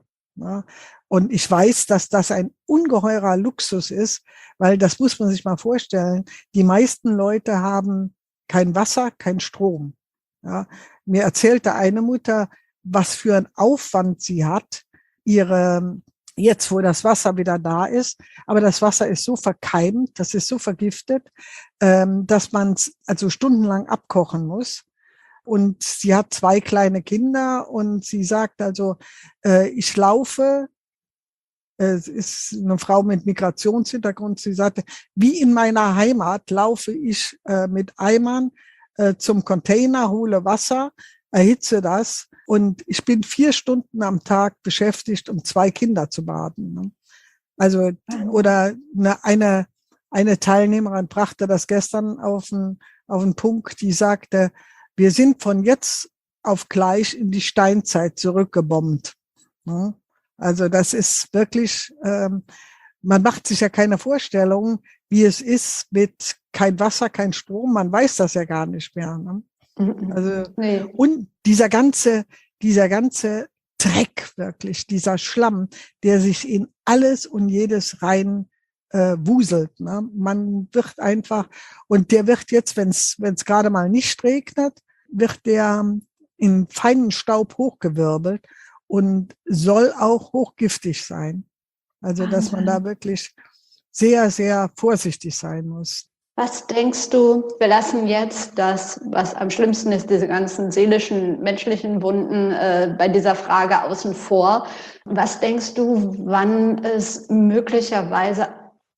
Und ich weiß, dass das ein ungeheurer Luxus ist, weil das muss man sich mal vorstellen. Die meisten Leute haben kein Wasser, kein Strom. Ja, mir erzählte eine Mutter, was für ein Aufwand sie hat, ihre jetzt, wo das Wasser wieder da ist, aber das Wasser ist so verkeimt, das ist so vergiftet, ähm, dass man es also stundenlang abkochen muss. Und sie hat zwei kleine Kinder und sie sagt also, äh, ich laufe, äh, es ist eine Frau mit Migrationshintergrund, sie sagte, wie in meiner Heimat laufe ich äh, mit Eimern äh, zum Container, hole Wasser, erhitze das. Und ich bin vier Stunden am Tag beschäftigt, um zwei Kinder zu baden. Ne? Also, oder eine, eine, eine Teilnehmerin brachte das gestern auf den, auf den Punkt, die sagte, wir sind von jetzt auf gleich in die Steinzeit zurückgebombt. Ne? Also das ist wirklich, ähm, man macht sich ja keine Vorstellung, wie es ist mit kein Wasser, kein Strom. Man weiß das ja gar nicht mehr. Ne? Also, nee. Und dieser ganze, dieser ganze Dreck wirklich, dieser Schlamm, der sich in alles und jedes rein äh, wuselt. Ne? Man wird einfach, und der wird jetzt, wenn es wenn es gerade mal nicht regnet, wird der in feinen Staub hochgewirbelt und soll auch hochgiftig sein. Also, dass man da wirklich sehr, sehr vorsichtig sein muss. Was denkst du, wir lassen jetzt das, was am schlimmsten ist, diese ganzen seelischen, menschlichen Wunden äh, bei dieser Frage außen vor. Was denkst du, wann es möglicherweise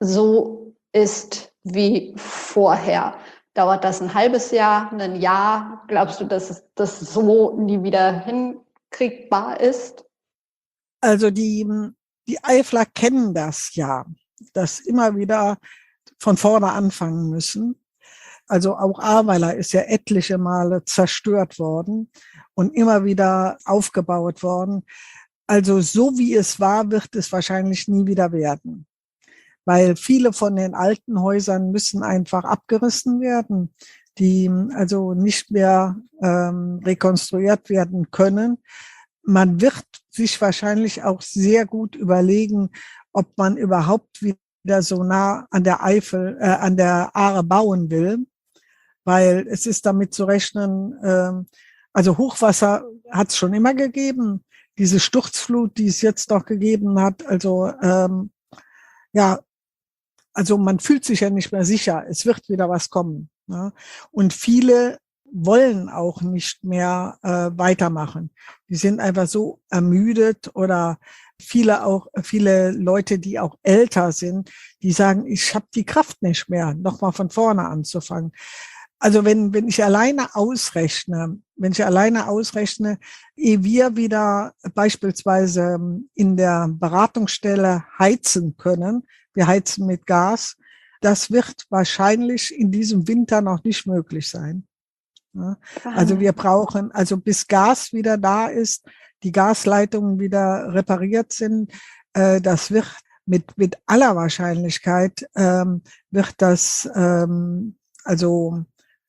so ist wie vorher? Dauert das ein halbes Jahr, ein Jahr? Glaubst du, dass das so nie wieder hinkriegbar ist? Also die, die Eifler kennen das ja, dass immer wieder von vorne anfangen müssen. Also auch Ahrweiler ist ja etliche Male zerstört worden und immer wieder aufgebaut worden. Also so wie es war, wird es wahrscheinlich nie wieder werden, weil viele von den alten Häusern müssen einfach abgerissen werden, die also nicht mehr ähm, rekonstruiert werden können. Man wird sich wahrscheinlich auch sehr gut überlegen, ob man überhaupt wieder so nah an der Eifel, äh, an der Aare bauen will, weil es ist damit zu rechnen, äh, also Hochwasser hat es schon immer gegeben. Diese Sturzflut, die es jetzt noch gegeben hat, also ähm, ja, also man fühlt sich ja nicht mehr sicher. Es wird wieder was kommen. Ne? Und viele wollen auch nicht mehr äh, weitermachen. Die sind einfach so ermüdet oder viele auch, viele Leute, die auch älter sind, die sagen, ich habe die Kraft nicht mehr, nochmal von vorne anzufangen. Also wenn, wenn ich alleine ausrechne, wenn ich alleine ausrechne, ehe wir wieder beispielsweise in der Beratungsstelle heizen können, wir heizen mit Gas, das wird wahrscheinlich in diesem Winter noch nicht möglich sein. Ja, also wir brauchen, also bis Gas wieder da ist, die Gasleitungen wieder repariert sind, äh, das wird mit, mit aller Wahrscheinlichkeit, ähm, wird das, ähm, also,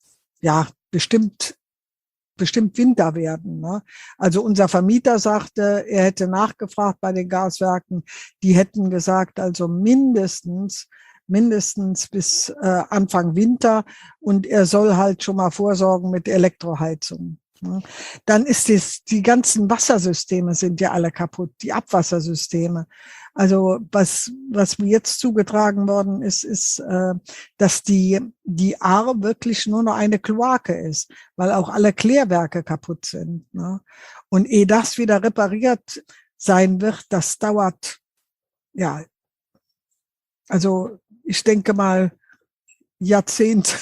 ja, bestimmt, bestimmt Winter werden. Ne? Also unser Vermieter sagte, er hätte nachgefragt bei den Gaswerken, die hätten gesagt, also mindestens, mindestens bis äh, Anfang Winter und er soll halt schon mal vorsorgen mit Elektroheizung. Ne? Dann ist es, die ganzen Wassersysteme sind ja alle kaputt, die Abwassersysteme. Also was, was mir jetzt zugetragen worden ist, ist, äh, dass die, die Aare wirklich nur noch eine Kloake ist, weil auch alle Klärwerke kaputt sind. Ne? Und ehe das wieder repariert sein wird, das dauert, ja, also ich denke mal Jahrzehnte.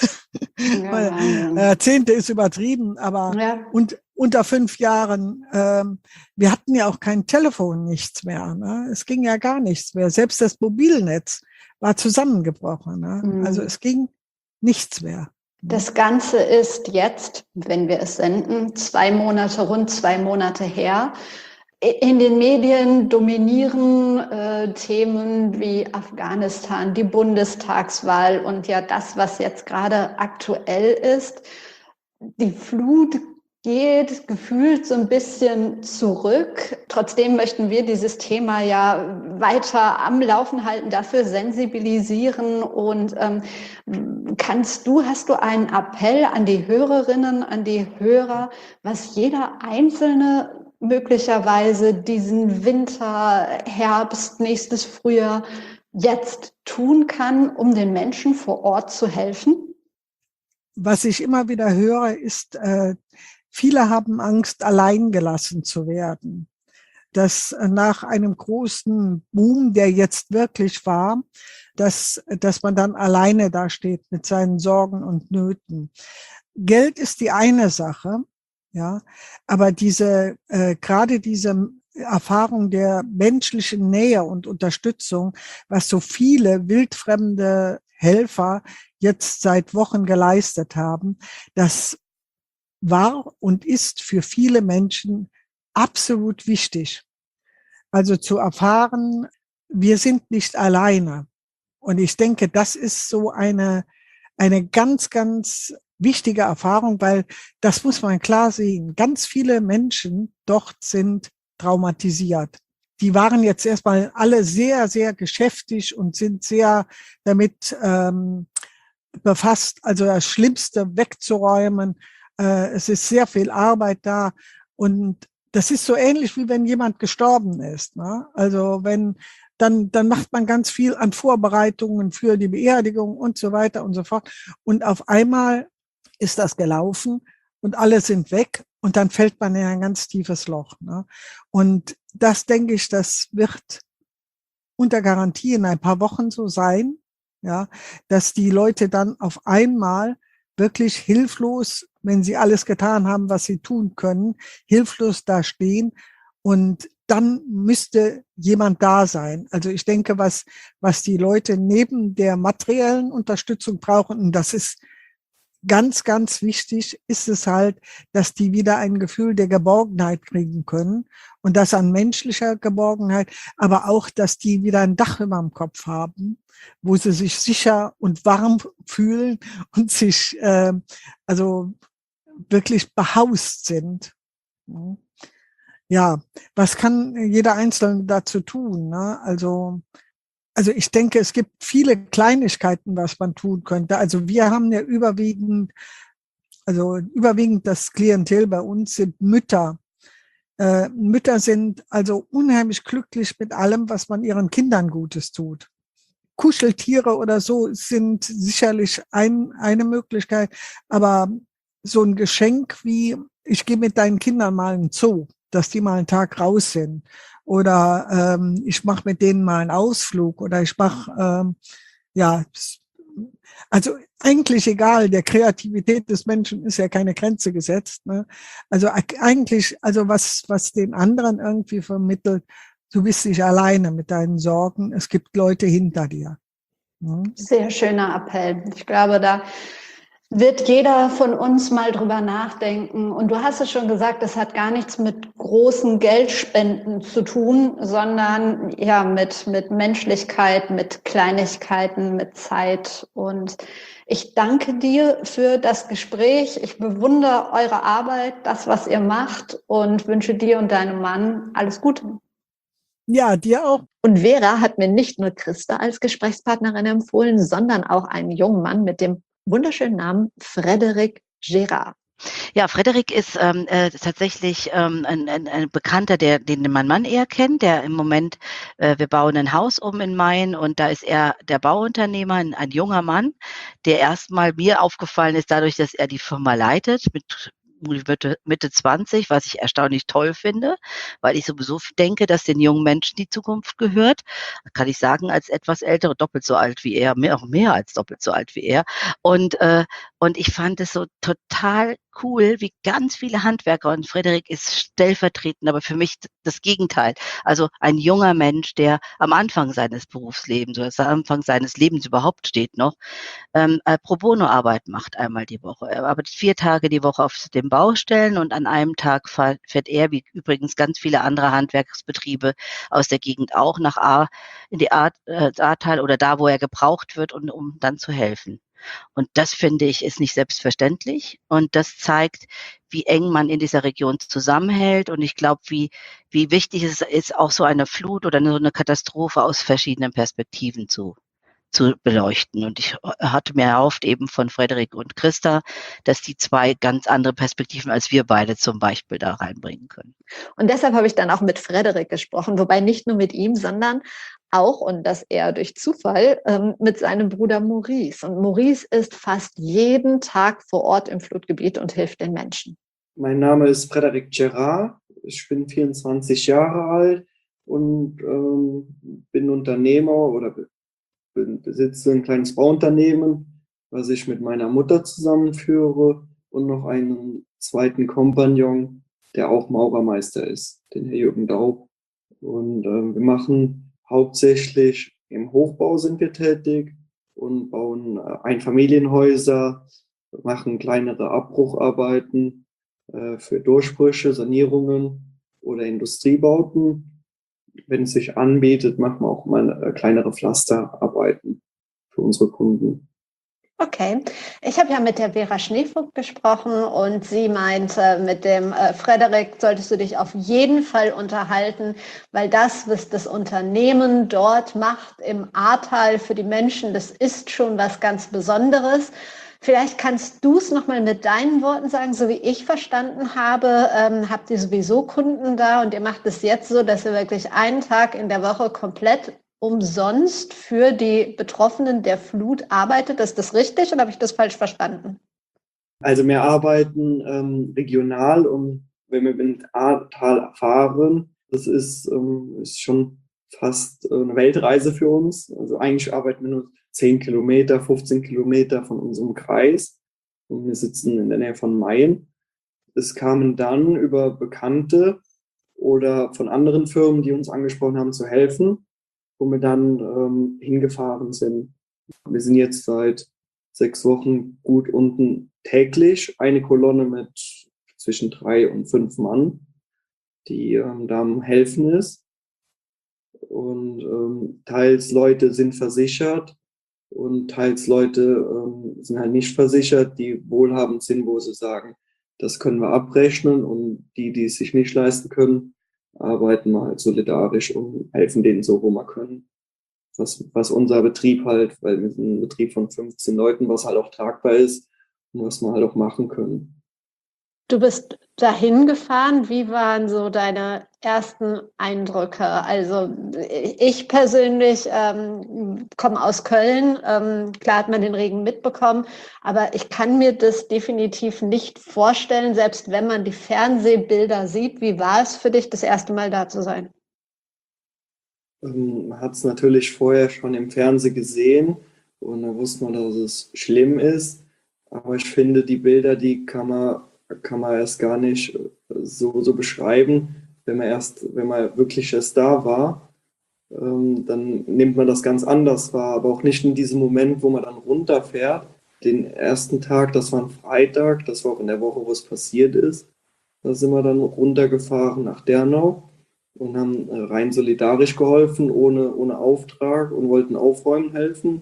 Ja, Jahrzehnte ist übertrieben, aber ja. und unter fünf Jahren, ähm, wir hatten ja auch kein Telefon, nichts mehr. Ne? Es ging ja gar nichts mehr. Selbst das Mobilnetz war zusammengebrochen. Ne? Mhm. Also es ging nichts mehr. Das Ganze ist jetzt, wenn wir es senden, zwei Monate, rund zwei Monate her. In den Medien dominieren äh, Themen wie Afghanistan, die Bundestagswahl und ja das, was jetzt gerade aktuell ist. Die Flut geht gefühlt so ein bisschen zurück. Trotzdem möchten wir dieses Thema ja weiter am Laufen halten, dafür sensibilisieren. Und ähm, kannst du, hast du einen Appell an die Hörerinnen, an die Hörer, was jeder Einzelne möglicherweise diesen Winter, Herbst, nächstes Frühjahr jetzt tun kann, um den Menschen vor Ort zu helfen? Was ich immer wieder höre, ist, äh, viele haben Angst, allein gelassen zu werden. Dass nach einem großen Boom, der jetzt wirklich war, dass, dass man dann alleine dasteht mit seinen Sorgen und Nöten. Geld ist die eine Sache, ja, aber diese, äh, gerade diese Erfahrung der menschlichen Nähe und Unterstützung, was so viele wildfremde Helfer jetzt seit Wochen geleistet haben, das war und ist für viele Menschen absolut wichtig. Also zu erfahren, wir sind nicht alleine. Und ich denke, das ist so eine, eine ganz, ganz wichtige Erfahrung, weil das muss man klar sehen. Ganz viele Menschen dort sind traumatisiert. Die waren jetzt erstmal alle sehr, sehr geschäftig und sind sehr damit ähm, befasst, also das Schlimmste wegzuräumen. Äh, es ist sehr viel Arbeit da und das ist so ähnlich, wie wenn jemand gestorben ist. Ne? Also wenn, dann, dann macht man ganz viel an Vorbereitungen für die Beerdigung und so weiter und so fort. Und auf einmal ist das gelaufen und alle sind weg und dann fällt man in ein ganz tiefes Loch. Ne? Und das, denke ich, das wird unter Garantie in ein paar Wochen so sein, ja, dass die Leute dann auf einmal wirklich hilflos, wenn sie alles getan haben, was sie tun können, hilflos da stehen und dann müsste jemand da sein. Also ich denke, was, was die Leute neben der materiellen Unterstützung brauchen, und das ist ganz, ganz wichtig ist es halt, dass die wieder ein Gefühl der Geborgenheit kriegen können und das an menschlicher Geborgenheit, aber auch, dass die wieder ein Dach über dem Kopf haben, wo sie sich sicher und warm fühlen und sich äh, also wirklich behaust sind. Ja, was kann jeder Einzelne dazu tun? Ne? Also Also ich denke, es gibt viele Kleinigkeiten, was man tun könnte. Also wir haben ja überwiegend, also überwiegend das Klientel bei uns sind Mütter. Äh, Mütter sind also unheimlich glücklich mit allem, was man ihren Kindern Gutes tut. Kuscheltiere oder so sind sicherlich ein, eine Möglichkeit, aber so ein Geschenk wie, ich gehe mit deinen Kindern mal in den Zoo, dass die mal einen Tag raus sind. Oder ähm, ich mache mit denen mal einen Ausflug oder ich mache, ähm, ja, also eigentlich egal, der Kreativität des Menschen ist ja keine Grenze gesetzt. Ne? Also eigentlich, also was, was den anderen irgendwie vermittelt, du bist nicht alleine mit deinen Sorgen, es gibt Leute hinter dir. Ne? Sehr schöner Appell. Ich glaube, da wird jeder von uns mal drüber nachdenken. Und du hast es schon gesagt, das hat gar nichts mit großen Geldspenden zu tun, sondern ja mit, mit Menschlichkeit, mit Kleinigkeiten, mit Zeit. Und ich danke dir für das Gespräch. Ich bewundere eure Arbeit, das, was ihr macht und wünsche dir und deinem Mann alles Gute. Ja, dir auch. Und Vera hat mir nicht nur Christa als Gesprächspartnerin empfohlen, sondern auch einen jungen Mann mit dem wunderschönen Namen Frédéric Gérard. Ja, Frédéric ist ähm, äh, tatsächlich ähm, ein, ein, ein Bekannter, der, den mein Mann eher kennt, der im Moment, äh, wir bauen ein Haus um in Main und da ist er der Bauunternehmer, ein, ein junger Mann, der erstmal mir aufgefallen ist, dadurch, dass er die Firma leitet, mit Mitte, Mitte zwanzig, was ich erstaunlich toll finde, weil ich sowieso denke, dass den jungen Menschen die Zukunft gehört. Kann ich sagen, als etwas ältere, doppelt so alt wie er, mehr, auch mehr als doppelt so alt wie er. Und, äh, und ich fand es so total cool, wie ganz viele Handwerker, und Frédéric ist stellvertretend, aber für mich das Gegenteil. Also ein junger Mensch, der am Anfang seines Berufslebens oder am Anfang seines Lebens überhaupt steht noch, ähm, äh, Pro Bono-Arbeit macht einmal die Woche. Er arbeitet vier Tage die Woche auf den Baustellen und an einem Tag fährt er, wie übrigens ganz viele andere Handwerksbetriebe aus der Gegend auch, nach A, in die Ahr- äh, Ahrtal oder da, wo er gebraucht wird, und um dann zu helfen. Und das, finde ich, ist nicht selbstverständlich. Und das zeigt, wie eng man in dieser Region zusammenhält. Und ich glaube, wie, wie wichtig es ist, auch so eine Flut oder so eine Katastrophe aus verschiedenen Perspektiven zu zu beleuchten. Und ich hatte mir erhofft, eben von Frédéric und Christa, dass die zwei ganz andere Perspektiven als wir beide zum Beispiel da reinbringen können. Und deshalb habe ich dann auch mit Frédéric gesprochen, wobei nicht nur mit ihm, sondern auch, und das eher durch Zufall, ähm, mit seinem Bruder Maurice. Und Maurice ist fast jeden Tag vor Ort im Flutgebiet und hilft den Menschen. Mein Name ist Frédéric Gérard. Ich bin vierundzwanzig Jahre alt und ähm, bin Unternehmer oder besitze ein kleines Bauunternehmen, was ich mit meiner Mutter zusammenführe, und noch einen zweiten Kompagnon, der auch Maurermeister ist, den Herr Jürgen Daub. Und äh, wir machen hauptsächlich im Hochbau sind wir tätig und bauen äh, Einfamilienhäuser, machen kleinere Abbrucharbeiten äh, für Durchbrüche, Sanierungen oder Industriebauten. Wenn es sich anbietet, machen wir auch mal kleinere Pflasterarbeiten für unsere Kunden. Okay, ich habe ja mit der Vera Schneevogt gesprochen und sie meinte, mit dem äh, Frédéric solltest du dich auf jeden Fall unterhalten, weil das, was das Unternehmen dort macht im Ahrtal für die Menschen, das ist schon was ganz Besonderes. Vielleicht kannst du es nochmal mit deinen Worten sagen, so wie ich verstanden habe, ähm, habt ihr sowieso Kunden da und ihr macht es jetzt so, dass ihr wirklich einen Tag in der Woche komplett umsonst für die Betroffenen der Flut arbeitet. Ist das richtig oder habe ich das falsch verstanden? Also wir arbeiten ähm, regional, und wenn wir mit Ahrtal fahren, das ist, ähm, ist schon fast eine Weltreise für uns. Also eigentlich arbeiten wir nur zehn Kilometer, fünfzehn Kilometer von unserem Kreis und wir sitzen in der Nähe von Main. Es kamen dann über Bekannte oder von anderen Firmen, die uns angesprochen haben, zu helfen, wo wir dann ähm, hingefahren sind. Wir sind jetzt seit sechs Wochen gut unten täglich eine Kolonne mit zwischen drei und fünf Mann, die ähm, da am Helfen ist. Und ähm, teils Leute sind versichert und teils Leute ähm, sind halt nicht versichert, die wohlhabend sind, wo sie sagen, das können wir abrechnen, und die, die es sich nicht leisten können, arbeiten wir halt solidarisch und helfen denen so, wo wir können. Was, was unser Betrieb halt, weil wir sind ein Betrieb von fünfzehn Leuten, was halt auch tragbar ist und was wir halt auch machen können. Du bist dahin gefahren. Wie waren so deine ersten Eindrücke? Also ich persönlich ähm, komme aus Köln. Ähm, klar hat man den Regen mitbekommen, aber ich kann mir das definitiv nicht vorstellen, selbst wenn man die Fernsehbilder sieht. Wie war es für dich, das erste Mal da zu sein? Ähm, man hat es natürlich vorher schon im Fernsehen gesehen und da wusste man, dass es schlimm ist. Aber ich finde, die Bilder, die kann man, kann man erst gar nicht so, so beschreiben. Wenn man erst, wenn man wirklich erst da war, ähm, dann nimmt man das ganz anders wahr. Aber auch nicht in diesem Moment, wo man dann runterfährt. Den ersten Tag, das war ein Freitag, das war auch in der Woche, wo es passiert ist. Da sind wir dann runtergefahren nach Dernau und haben äh, rein solidarisch geholfen, ohne, ohne Auftrag, und wollten aufräumen helfen.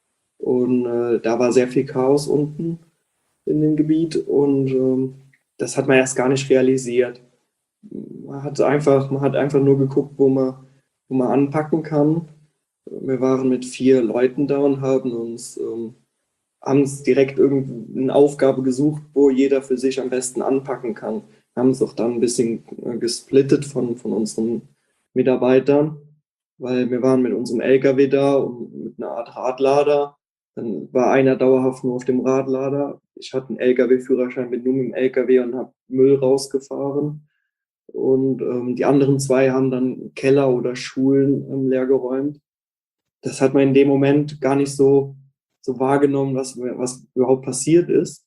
Und äh, da war sehr viel Chaos unten in dem Gebiet, und ähm, das hat man erst gar nicht realisiert. Man hat einfach, man hat einfach nur geguckt, wo man, wo man anpacken kann. Wir waren mit vier Leuten da und haben uns ähm, haben uns direkt irgendeine Aufgabe gesucht, wo jeder für sich am besten anpacken kann. Wir haben es auch dann ein bisschen äh, gesplittet von, von unseren Mitarbeitern, weil wir waren mit unserem L K W da und mit einer Art Radlader. Dann war einer dauerhaft nur auf dem Radlader. Ich hatte einen L K W-Führerschein, bin nur mit dem L K W und habe Müll rausgefahren. Und ähm, die anderen zwei haben dann Keller oder Schulen ähm, leergeräumt. Das hat man in dem Moment gar nicht so, so wahrgenommen, was, was überhaupt passiert ist,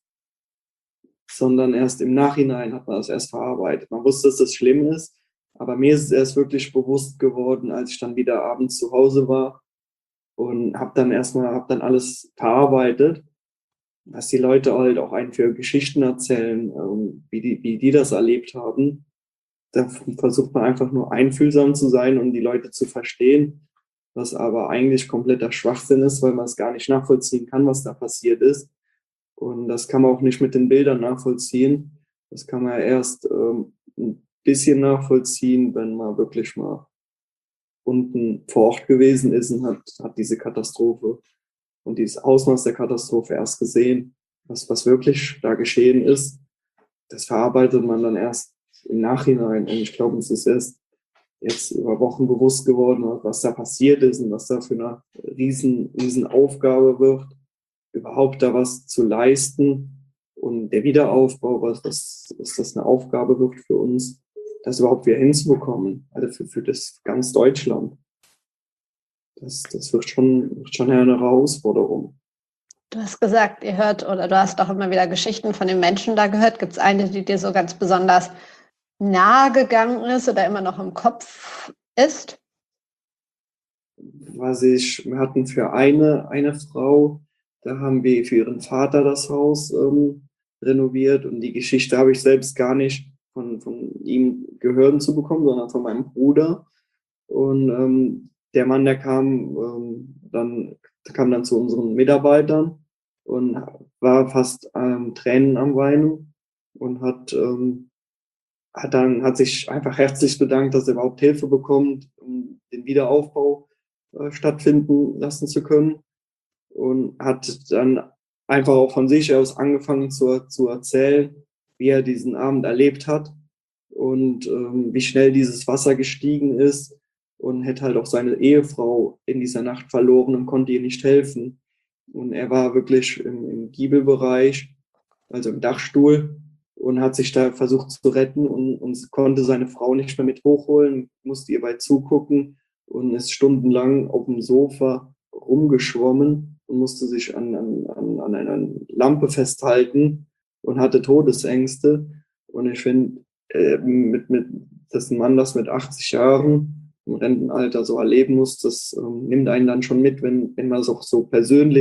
sondern erst im Nachhinein hat man das erst verarbeitet. Man wusste, dass das schlimm ist, aber mir ist es erst wirklich bewusst geworden, als ich dann wieder abends zu Hause war und habe dann erstmal, habe dann alles verarbeitet, was die Leute halt auch einen für Geschichten erzählen, wie die, wie die das erlebt haben. Da versucht man einfach nur einfühlsam zu sein und die Leute zu verstehen, was aber eigentlich kompletter Schwachsinn ist, weil man es gar nicht nachvollziehen kann, was da passiert ist. Und das kann man auch nicht mit den Bildern nachvollziehen. Das kann man erst ähm, ein bisschen nachvollziehen, wenn man wirklich mal unten vor Ort gewesen ist und hat, hat diese Katastrophe und dieses Ausmaß der Katastrophe erst gesehen, was, was wirklich da geschehen ist. Das verarbeitet man dann erst im Nachhinein. Und ich glaube, es ist erst jetzt über Wochen bewusst geworden, was da passiert ist und was da für eine riesen, riesen Aufgabe wird, überhaupt da was zu leisten, und der Wiederaufbau, was, was, was das eine Aufgabe wird für uns, das überhaupt wieder hinzubekommen, also für, für das ganz Deutschland. Das, das wird schon, wird schon eine Herausforderung. Du hast gesagt, ihr hört, oder du hast auch immer wieder Geschichten von den Menschen da gehört. Gibt es eine, die dir so ganz besonders nahe gegangen ist oder immer noch im Kopf ist? Was ich, wir hatten für eine, eine Frau, da haben wir für ihren Vater das Haus ähm, renoviert, und die Geschichte habe ich selbst gar nicht von, von ihm gehört zu bekommen, sondern von meinem Bruder. Und ähm, der Mann, der kam, ähm, dann, der kam dann zu unseren Mitarbeitern und war fast ähm, Tränen am Weinen und hat ähm, hat dann hat sich einfach herzlich bedankt, dass er überhaupt Hilfe bekommt, um den Wiederaufbau äh, stattfinden lassen zu können, und hat dann einfach auch von sich aus angefangen zu, zu erzählen, wie er diesen Abend erlebt hat und ähm, wie schnell dieses Wasser gestiegen ist, und hätte halt auch seine Ehefrau in dieser Nacht verloren und konnte ihr nicht helfen. Und er war wirklich im, im Giebelbereich, also im Dachstuhl, und hat sich da versucht zu retten und, und konnte seine Frau nicht mehr mit hochholen, musste ihr bei zugucken und ist stundenlang auf dem Sofa rumgeschwommen und musste sich an, an, an einer Lampe festhalten und hatte Todesängste. Und ich finde, äh, mit, mit, dass ein Mann das mit achtzig Jahren im Rentenalter so erleben muss, das ähm, nimmt einen dann schon mit, wenn, wenn man es auch so persönlich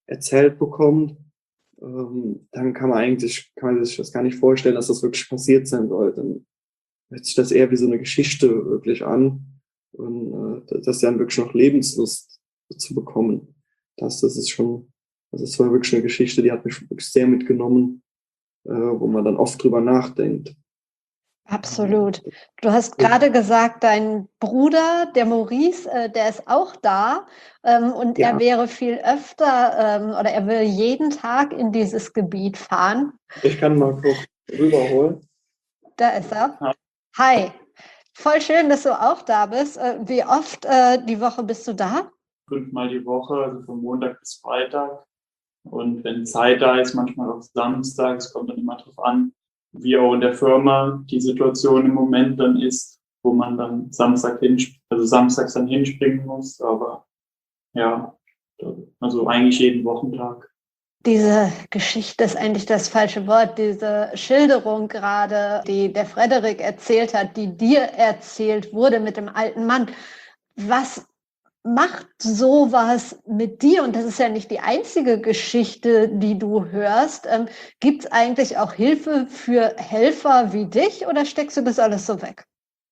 erzählt bekommt, ähm, dann kann man eigentlich kann man sich das gar nicht vorstellen, dass das wirklich passiert sein soll. Dann hört sich das eher wie so eine Geschichte wirklich an. Und äh, das dann wirklich noch Lebenslust zu bekommen. Das, das ist schon, also das war wirklich eine Geschichte, die hat mich wirklich sehr mitgenommen, äh, wo man dann oft drüber nachdenkt. Absolut. Du hast gerade gesagt, dein Bruder, der Maurice, äh, der ist auch da ähm, und Ja. er wäre viel öfter ähm, oder er will jeden Tag in dieses Gebiet fahren. Ich kann mal kurz rüberholen. Da ist er. Hi. Voll schön, dass du auch da bist. Äh, wie oft äh, die Woche bist du da? Fünfmal die Woche, also von Montag bis Freitag. Und wenn Zeit da ist, manchmal auch Samstag, es kommt dann immer darauf an, wie auch in der Firma die Situation im Moment dann ist, wo man dann Samstag hin, also samstags dann hinspringen muss. Aber ja, also eigentlich jeden Wochentag. Diese Geschichte ist eigentlich das falsche Wort. Diese Schilderung gerade, die der Frederik erzählt hat, die dir erzählt wurde mit dem alten Mann. Was macht sowas mit dir? Und das ist ja nicht die einzige Geschichte, die du hörst. Ähm, gibt es eigentlich auch Hilfe für Helfer wie dich oder steckst du das alles so weg?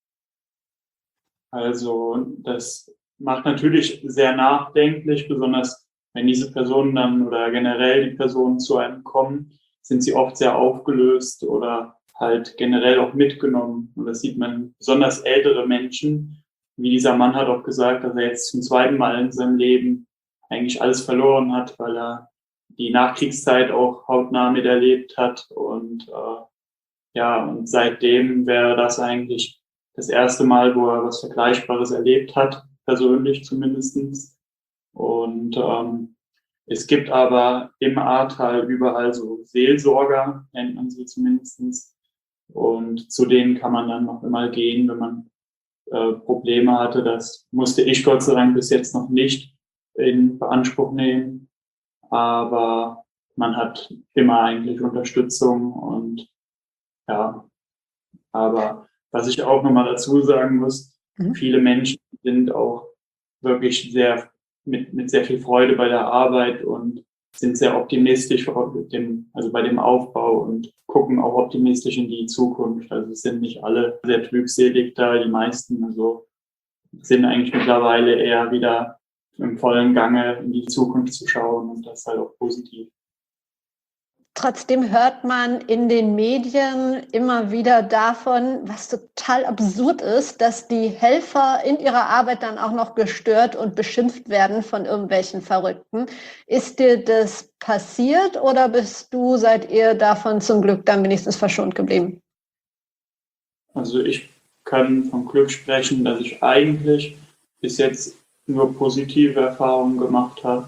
Also das macht natürlich sehr nachdenklich, besonders wenn diese Personen dann oder generell die Personen zu einem kommen, sind sie oft sehr aufgelöst oder halt generell auch mitgenommen. Und das sieht man besonders ältere Menschen, wie dieser Mann hat auch gesagt, dass er jetzt zum zweiten Mal in seinem Leben eigentlich alles verloren hat, weil er die Nachkriegszeit auch hautnah miterlebt hat. Und äh, ja, und seitdem wäre das eigentlich das erste Mal, wo er was Vergleichbares erlebt hat, persönlich zumindestens. Und ähm, es gibt aber im Ahrtal überall so Seelsorger, nennt man sie zumindestens. Und zu denen kann man dann noch immer gehen, wenn man äh, Probleme hatte. Das musste ich Gott sei Dank bis jetzt noch nicht in Beanspruch nehmen. Aber man hat immer eigentlich Unterstützung und ja. Aber was ich auch nochmal dazu sagen muss, mhm. viele Menschen sind auch wirklich sehr mit, mit sehr viel Freude bei der Arbeit und sind sehr optimistisch mit dem, also bei dem Aufbau und gucken auch optimistisch in die Zukunft. Also es sind nicht alle sehr trübselig da, die meisten also sind eigentlich mittlerweile eher wieder im vollen Gange in die Zukunft zu schauen und das ist halt auch positiv. Trotzdem hört man in den Medien immer wieder davon, was total absurd ist, dass die Helfer in ihrer Arbeit dann auch noch gestört und beschimpft werden von irgendwelchen Verrückten. Ist dir das passiert oder bist du, seid ihr davon zum Glück dann wenigstens verschont geblieben? Also ich kann vom Glück sprechen, dass ich eigentlich bis jetzt nur positive Erfahrungen gemacht habe.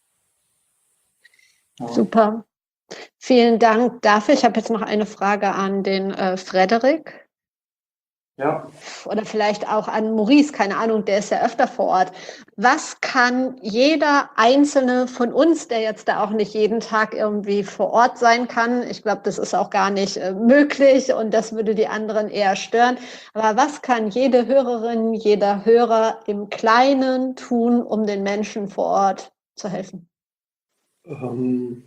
Ja. Super. Vielen Dank dafür. Ich habe jetzt noch eine Frage an den äh, Frederik. Ja. Oder vielleicht auch an Maurice, keine Ahnung, der ist ja öfter vor Ort. Was kann jeder Einzelne von uns, der jetzt da auch nicht jeden Tag irgendwie vor Ort sein kann, ich glaube, das ist auch gar nicht äh, möglich und das würde die anderen eher stören, aber was kann jede Hörerin, jeder Hörer im Kleinen tun, um den Menschen vor Ort zu helfen? Um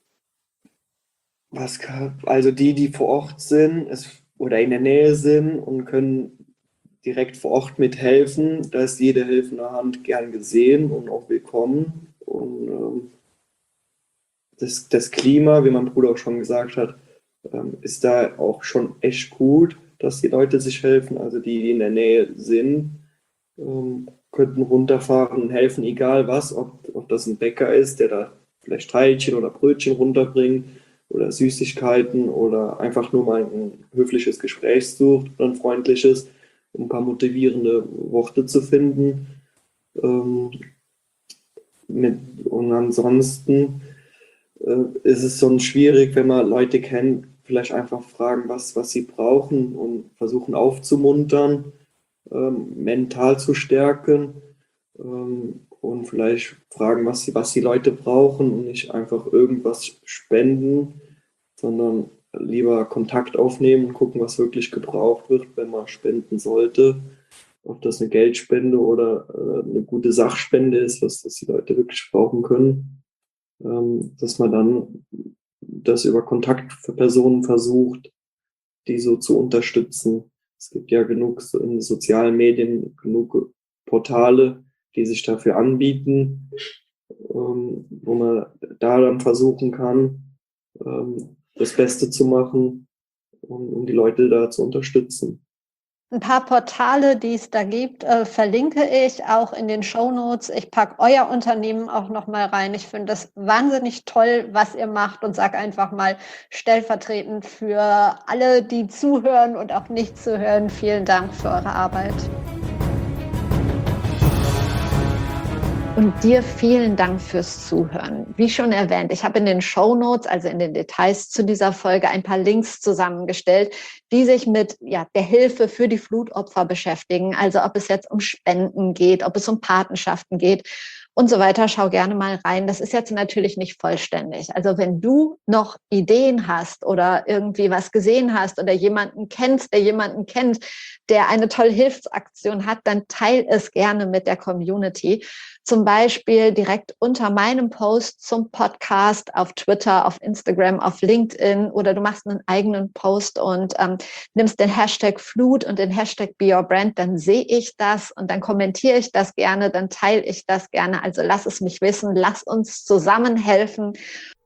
Was kann, also die, die vor Ort sind es, oder in der Nähe sind und können direkt vor Ort mithelfen, da ist jede helfende Hand gern gesehen und auch willkommen. Und ähm, das, das Klima, wie mein Bruder auch schon gesagt hat, ähm, ist da auch schon echt gut, dass die Leute sich helfen. Also die, die in der Nähe sind, ähm, könnten runterfahren und helfen, egal was, ob, ob das ein Bäcker ist, der da vielleicht Teilchen oder Brötchen runterbringt, oder Süßigkeiten oder einfach nur mal ein höfliches Gespräch sucht oder ein freundliches, um ein paar motivierende Worte zu finden. Ähm, mit, und ansonsten äh, ist es so schwierig, wenn man Leute kennt, vielleicht einfach fragen, was, was sie brauchen und versuchen aufzumuntern, ähm, mental zu stärken ähm, und vielleicht fragen, was die, was die Leute brauchen und nicht einfach irgendwas spenden, sondern lieber Kontakt aufnehmen und gucken, was wirklich gebraucht wird, wenn man spenden sollte. Ob das eine Geldspende oder äh, eine gute Sachspende ist, was das die Leute wirklich brauchen können. ähm, dass man dann das über Kontaktpersonen versucht, die so zu unterstützen. Es gibt ja genug so in sozialen Medien, genug Portale, die sich dafür anbieten, ähm, wo man da dann versuchen kann, ähm, das Beste zu machen, um, um die Leute da zu unterstützen. Ein paar Portale, die es da gibt, äh, verlinke ich auch in den Shownotes. Ich packe euer Unternehmen auch nochmal rein. Ich finde das wahnsinnig toll, was ihr macht, und sage einfach mal stellvertretend für alle, die zuhören und auch nicht zuhören, vielen Dank für eure Arbeit. Und dir vielen Dank fürs Zuhören. Wie schon erwähnt, ich habe in den Shownotes, also in den Details zu dieser Folge, ein paar Links zusammengestellt, die sich mit ja, der Hilfe für die Flutopfer beschäftigen. Also ob es jetzt um Spenden geht, ob es um Patenschaften geht und so weiter. Schau gerne mal rein. Das ist jetzt natürlich nicht vollständig. Also wenn du noch Ideen hast oder irgendwie was gesehen hast oder jemanden kennst, der jemanden kennt, der eine tolle Hilfsaktion hat, dann teil es gerne mit der Community. Zum Beispiel direkt unter meinem Post zum Podcast auf Twitter, auf Instagram, auf LinkedIn, oder du machst einen eigenen Post und ähm, nimmst den Hashtag Flut und den Hashtag Be Your Brand, dann sehe ich das und dann kommentiere ich das gerne, dann teile ich das gerne. Also lass es mich wissen, lass uns zusammen helfen